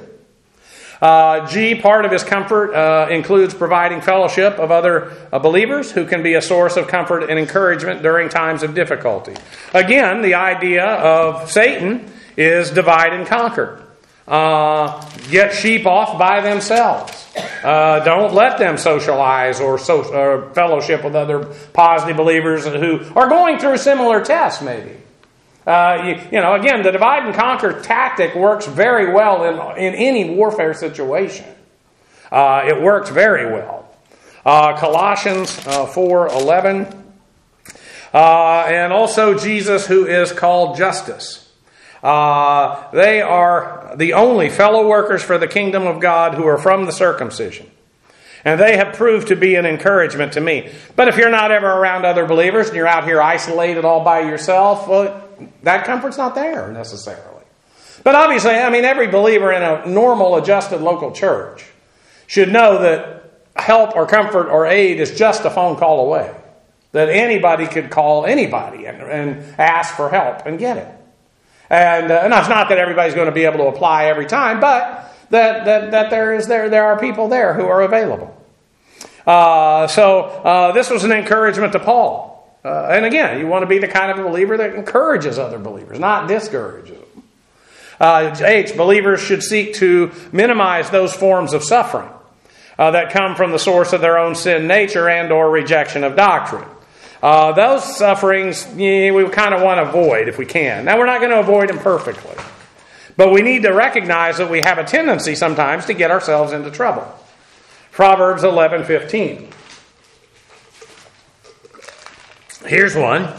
Part of his comfort includes providing fellowship of other believers who can be a source of comfort and encouragement during times of difficulty. Again, the idea of Satan is divide and conquer. Get sheep off by themselves. Don't let them socialize or fellowship with other positive believers who are going through similar tests, maybe. Again, the divide and conquer tactic works very well in any warfare situation. It works very well. Colossians 4:11, and also Jesus, who is called Justice. They are the only fellow workers for the kingdom of God who are from the circumcision. And they have proved to be an encouragement to me. But if you're not ever around other believers and you're out here isolated all by yourself, well, that comfort's not there necessarily. But obviously, every believer in a normal, adjusted local church should know that help or comfort or aid is just a phone call away. That anybody could call anybody and ask for help and get it. And it's not that everybody's going to be able to apply every time, but that there are people there who are available. So this was an encouragement to Paul. And again, you want to be the kind of believer that encourages other believers, not discourages them. Believers should seek to minimize those forms of suffering that come from the source of their own sin nature and or rejection of doctrine. Those sufferings we kind of want to avoid if we can. Now, we're not going to avoid them perfectly. But we need to recognize that we have a tendency sometimes to get ourselves into trouble. Proverbs 11:15. Here's one.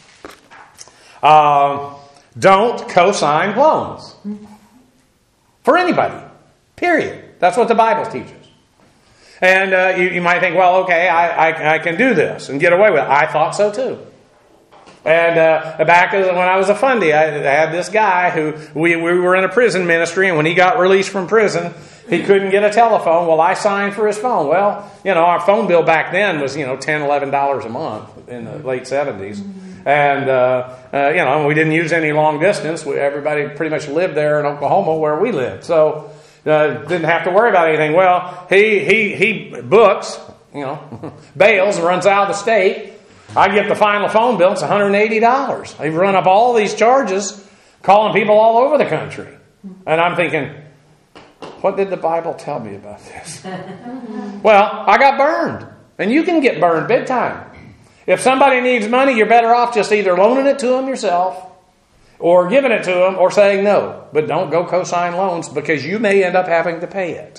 Don't co-sign loans. For anybody. Period. That's what the Bible teaches. And you might think, well, okay, I can do this and get away with it. I thought so too. And back when I was a fundy, I had this guy who, we were in a prison ministry, and when he got released from prison, he couldn't get a telephone. Well, I signed for his phone. Well, our phone bill back then was, $10, $11 a month in the late 70s. And, we didn't use any long distance. Everybody pretty much lived there in Oklahoma where we lived. So, didn't have to worry about anything. Well, he books, bails, runs out of the state. I get the final phone bill. It's $180. They've run up all these charges, calling people all over the country. And I'm thinking, what did the Bible tell me about this? Well, I got burned. And you can get burned big time. If somebody needs money, you're better off just either loaning it to them yourself or giving it to them or saying no. But don't go co-sign loans because you may end up having to pay it.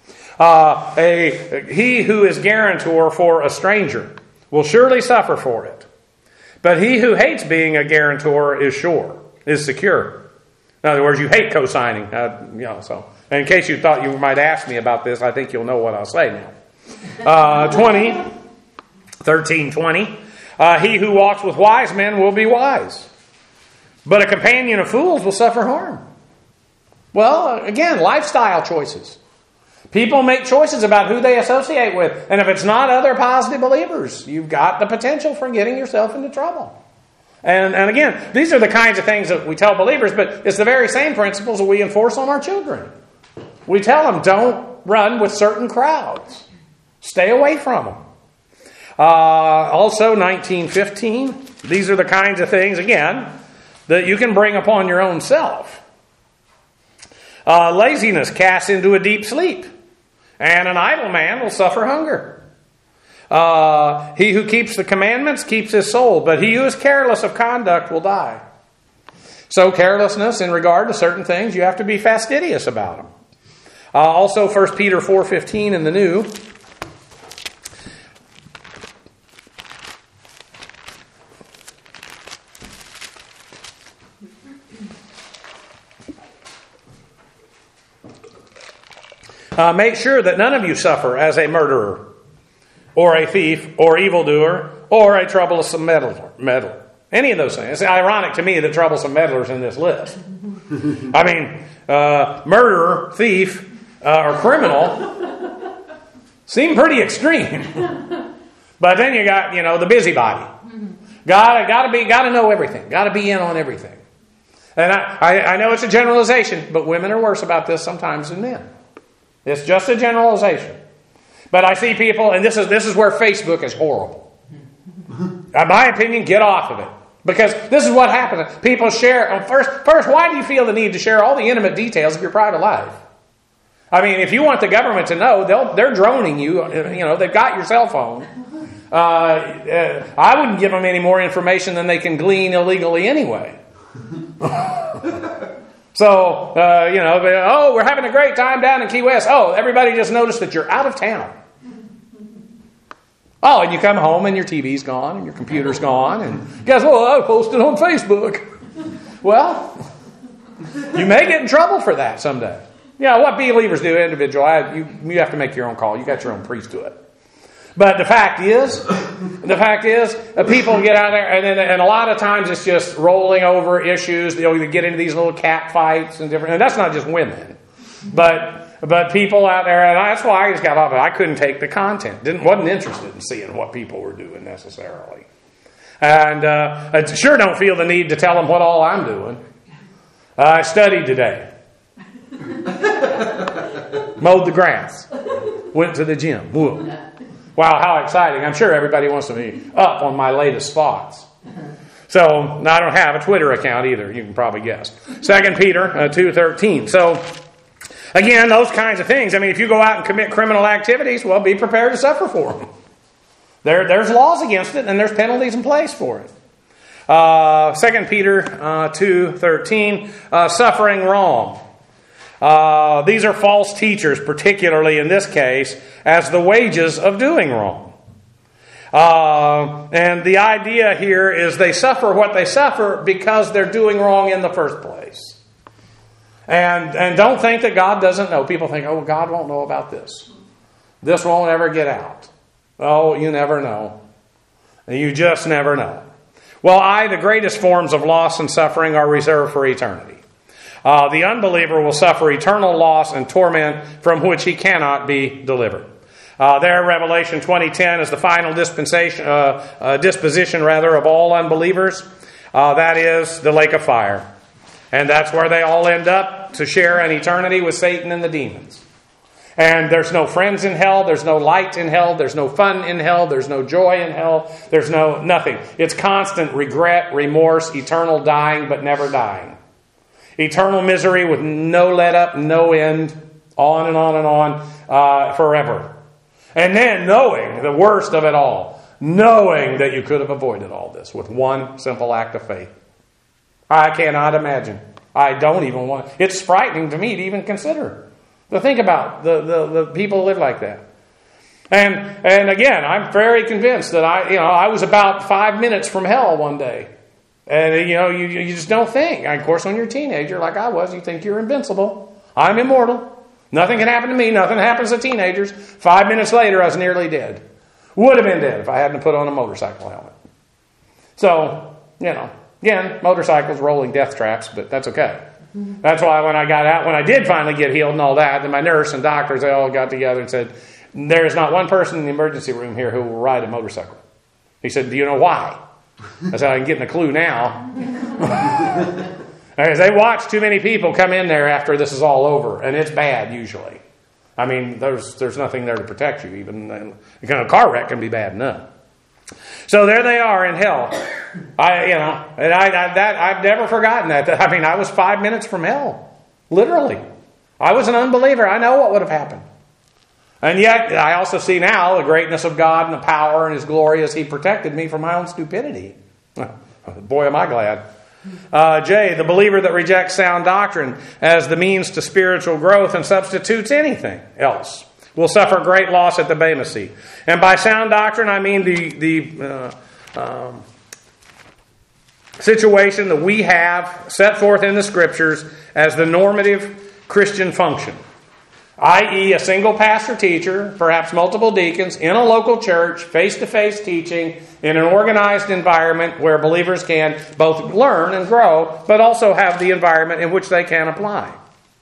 He who is guarantor for a stranger will surely suffer for it. But he who hates being a guarantor is secure. In other words, you hate co-signing. So in case you thought you might ask me about this, I think you'll know what I'll say now. 13:20. He who walks with wise men will be wise, but a companion of fools will suffer harm. Well, again, lifestyle choices. People make choices about who they associate with. And if it's not other positive believers, you've got the potential for getting yourself into trouble. And again, these are the kinds of things that we tell believers, but it's the very same principles that we enforce on our children. We tell them, don't run with certain crowds. Stay away from them. Also, 19:15. These are the kinds of things, again, that you can bring upon your own self. Laziness casts into a deep sleep, and an idle man will suffer hunger. He who keeps the commandments keeps his soul, but he who is careless of conduct will die. So carelessness in regard to certain things, you have to be fastidious about them. Also, 1 Peter 4:15 in the New. Make sure that none of you suffer as a murderer, or a thief, or evildoer, or a troublesome meddler. Any of those things. It's ironic to me that troublesome meddler's in this list. Murderer, thief, or criminal seem pretty extreme. But then you got, the busybody. Gotta know everything. Gotta be in on everything. And I know it's a generalization, but women are worse about this sometimes than men. It's just a generalization. But I see people, and this is where Facebook is horrible. In my opinion, get off of it. Because this is what happens. People share, first, why do you feel the need to share all the intimate details of your private life? If you want the government to know, they're droning you. They've got your cell phone. I wouldn't give them any more information than they can glean illegally anyway. So, we're having a great time down in Key West. Oh, everybody just noticed that you're out of town. Oh, and you come home and your TV's gone and your computer's gone. And guess what? I posted on Facebook. Well, you may get in trouble for that someday. Yeah, what believers do, individual, you have to make your own call. You got your own priesthood. But the fact is, people get out there, and a lot of times it's just rolling over issues. They get into these little cat fights and different. And that's not just women, but people out there. And that's why I just got off it. I couldn't take the content. Wasn't interested in seeing what people were doing necessarily. And I sure don't feel the need to tell them what all I'm doing. I studied today. Mowed the grass. Went to the gym. Whoa. Wow, how exciting. I'm sure everybody wants to be up on my latest thoughts. So, I don't have a Twitter account either, you can probably guess. 2 Peter 2:13. So, again, those kinds of things. I mean, if you go out and commit criminal activities, well, be prepared to suffer for them. There's laws against it, and there's penalties in place for it. 2 Peter 2:13, suffering wrong. These are false teachers, particularly in this case, as the wages of doing wrong. And the idea here is they suffer what they suffer because they're doing wrong in the first place. And don't think that God doesn't know. People think, oh, God won't know about this. This won't ever get out. Oh, you never know. You just never know. Well, the greatest forms of loss and suffering are reserved for eternity. The unbeliever will suffer eternal loss and torment from which he cannot be delivered. There, Revelation 20:10 is the final disposition of all unbelievers. That is the lake of fire. And that's where they all end up to share an eternity with Satan and the demons. And there's no friends in hell. There's no light in hell. There's no fun in hell. There's no joy in hell. There's nothing. It's constant regret, remorse, eternal dying, but never dying. Eternal misery with no let up, no end, on and on and on, forever. And then knowing the worst of it all, knowing that you could have avoided all this with one simple act of faith. I cannot imagine. I don't even want. It's frightening to me to even consider. To think about the people who live like that. And again, I'm very convinced that I was about 5 minutes from hell one day. And you just don't think. Of course, when you're a teenager like I was, you think you're invincible. I'm immortal. Nothing can happen to me. Nothing happens to teenagers. 5 minutes later, I was nearly dead. Would have been dead if I hadn't put on a motorcycle helmet. So, again, motorcycles, rolling death traps, but that's okay. That's why when I got out, when I did finally get healed and all that, then my nurse and doctors, they all got together and said, there is not one person in the emergency room here who will ride a motorcycle. He said, do you know why? I said, I can get a clue now. Because they watch too many people come in there after this is all over, and it's bad usually. I mean, there's nothing there to protect you. Even a car wreck can be bad enough. So there they are in hell. I've never forgotten that. I mean, I was 5 minutes from hell, literally. I was an unbeliever. I know what would have happened. And yet, I also see now the greatness of God and the power and His glory as He protected me from my own stupidity. Boy, am I glad. J, the believer that rejects sound doctrine as the means to spiritual growth and substitutes anything else will suffer great loss at the Bema Seat. And by sound doctrine, I mean the situation that we have set forth in the Scriptures as the normative Christian function. I.e., a single pastor teacher, perhaps multiple deacons, in a local church, face-to-face teaching, in an organized environment where believers can both learn and grow, but also have the environment in which they can apply.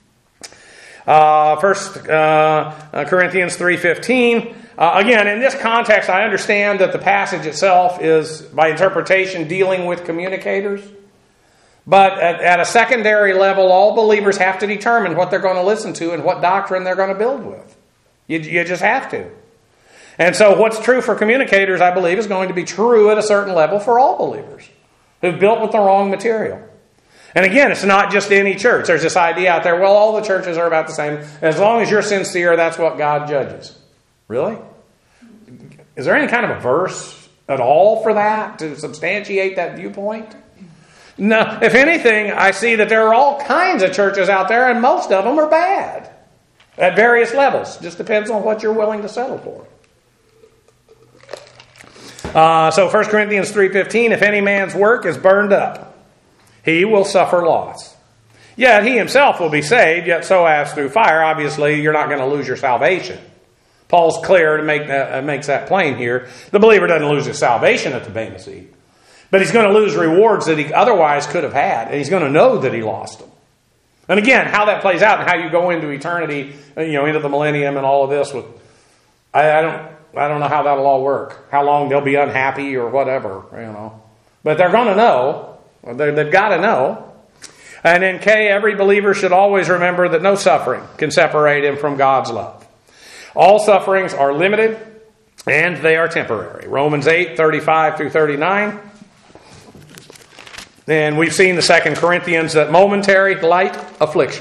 1 Corinthians 3:15. Again, in this context, I understand that the passage itself is, by interpretation, dealing with communicators. But at a secondary level, all believers have to determine what they're going to listen to and what doctrine they're going to build with. You just have to. And so what's true for communicators, I believe, is going to be true at a certain level for all believers who've built with the wrong material. And again, it's not just any church. There's this idea out there, well, all the churches are about the same. As long as you're sincere, that's what God judges. Really? Is there any kind of a verse at all for that to substantiate that viewpoint? No. If anything, I see that there are all kinds of churches out there, and most of them are bad at various levels. Just depends on what you're willing to settle for. So 1 Corinthians 3:15, if any man's work is burned up, he will suffer loss. Yet he himself will be saved, yet so as through fire. Obviously, you're not going to lose your salvation. Paul's clear to makes that plain here. The believer doesn't lose his salvation at the Bema Seat. But he's going to lose rewards that he otherwise could have had. And he's going to know that he lost them. And again, how that plays out and how you go into eternity, into the millennium and all of this, I don't know how that'll all work. How long they'll be unhappy or whatever, But they're going to know. They've got to know. And in K, every believer should always remember that no suffering can separate him from God's love. All sufferings are limited and they are temporary. Romans 8:35 through 39. And we've seen the 2 Corinthians that momentary light affliction.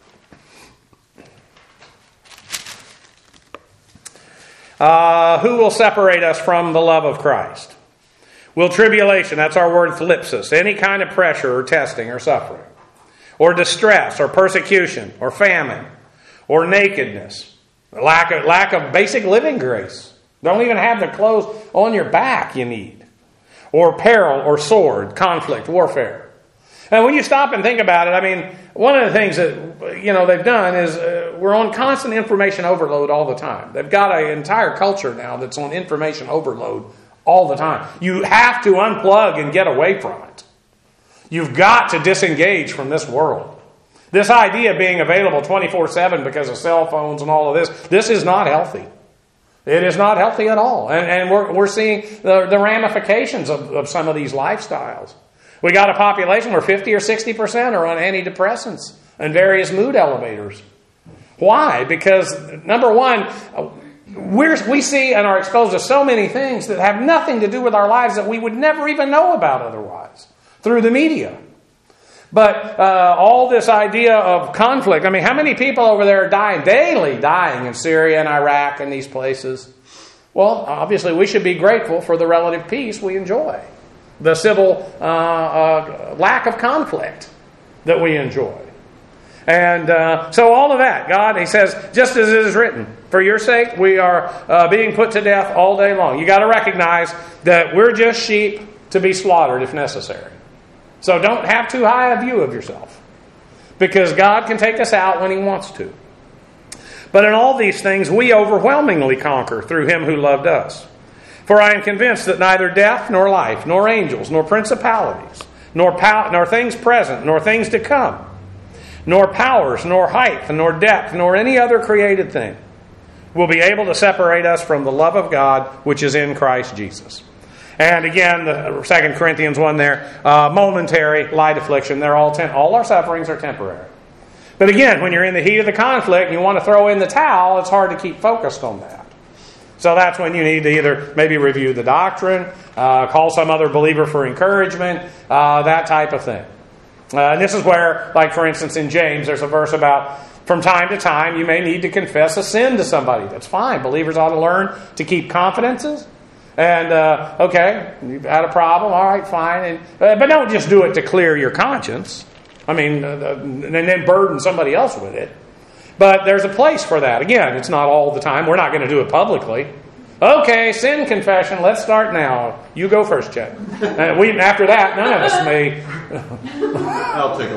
Who will separate us from the love of Christ? Will tribulation, that's our word thlipsis, any kind of pressure or testing or suffering, or distress or persecution or famine or nakedness, lack of basic living grace. Don't even have the clothes on your back you need. Or peril or sword, conflict, warfare. And when you stop and think about it, one of the things that they've done is we're on constant information overload all the time. They've got an entire culture now that's on information overload all the time. You have to unplug and get away from it. You've got to disengage from this world. This idea of being available 24/7 because of cell phones and all of this is not healthy. It is not healthy at all. And we're seeing the ramifications of some of these lifestyles. We got a population where 50 or 60% are on antidepressants and various mood elevators. Why? Because, number one, we see and are exposed to so many things that have nothing to do with our lives that we would never even know about otherwise through the media. But all this idea of conflict, how many people over there are daily dying in Syria and Iraq and these places? Well, obviously we should be grateful for the relative peace we enjoy. The civil lack of conflict that we enjoy. And so all of that, God, He says, just as it is written, for your sake we are being put to death all day long. You got to recognize that we're just sheep to be slaughtered if necessary. So don't have too high a view of yourself. Because God can take us out when He wants to. But in all these things we overwhelmingly conquer through Him who loved us. For I am convinced that neither death nor life, nor angels, nor principalities, nor things present, nor things to come, nor powers, nor height, nor depth, nor any other created thing will be able to separate us from the love of God which is in Christ Jesus. And again, the 2 Corinthians 1 there, momentary, light affliction. They're all our sufferings are temporary. But again, when you're in the heat of the conflict and you want to throw in the towel, it's hard to keep focused on that. So that's when you need to either maybe review the doctrine, call some other believer for encouragement, that type of thing. And this is where, like for instance in James, there's a verse about from time to time you may need to confess a sin to somebody. That's fine. Believers ought to learn to keep confidences. And, okay, you've had a problem, all right, fine. But don't just do it to clear your conscience. And then burden somebody else with it. But there's a place for that. Again, it's not all the time. We're not going to do it publicly. Okay, sin confession, let's start now. You go first, Chet. After that, none of us may... I'll take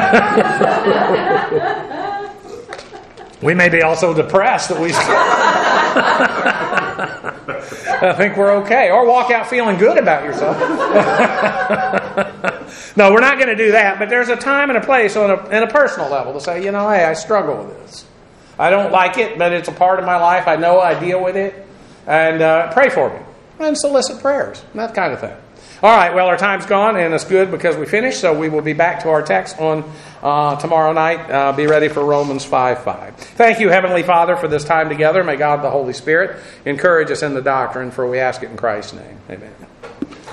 a look. We may be also depressed that we... I think we're okay. Or walk out feeling good about yourself. No, we're not going to do that. But there's a time and a place on a personal level to say, hey, I struggle with this. I don't like it, but it's a part of my life. I know I deal with it. And pray for me. And solicit prayers. That kind of thing. All right, well, our time's gone, and it's good because we finished. So we will be back to our text on tomorrow night. Be ready for Romans 5:5. Thank you, Heavenly Father, for this time together. May God, the Holy Spirit, encourage us in the doctrine, for we ask it in Christ's name. Amen.